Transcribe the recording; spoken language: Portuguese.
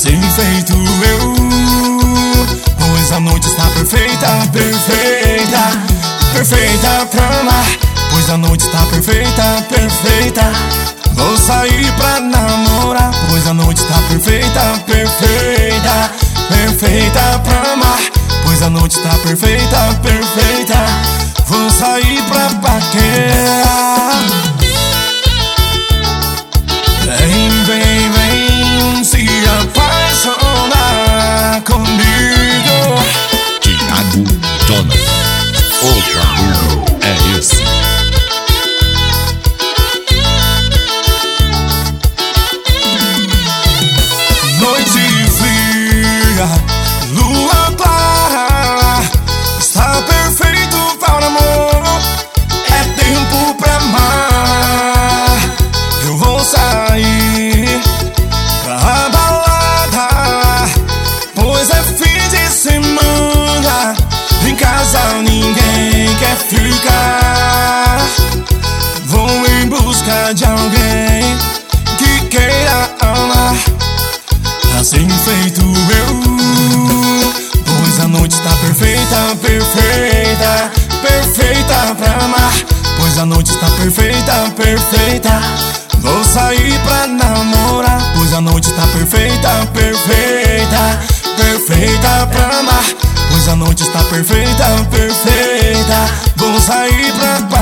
Assim feito eu, pois a noite está perfeita, perfeita, perfeita pra amar. Pois a noite está perfeita, perfeita. Vou sair pra namorar. Pois a noite está perfeita, perfeita, perfeita pra amar. Pois a noite está perfeita, perfeita. Vou sair pra paquerar. Vem, vem, vem se apaixonar comigo. Thiago Jonathan, o barulho é esse. Noite fria, lua clara, está perfeito para o amor. É tempo pra amar. Eu vou sair pra balada, pois é fim de semana. Em casa ninguém quer ficar. Vou em busca de alguém que queira amar. Assim feito eu, pois a noite está perfeita, perfeita, perfeita pra amar. Pois a noite está perfeita, perfeita. Vou sair pra namorar. Pois a noite está perfeita, perfeita, perfeita pra amar. Pois a noite está perfeita, perfeita. Vou sair pra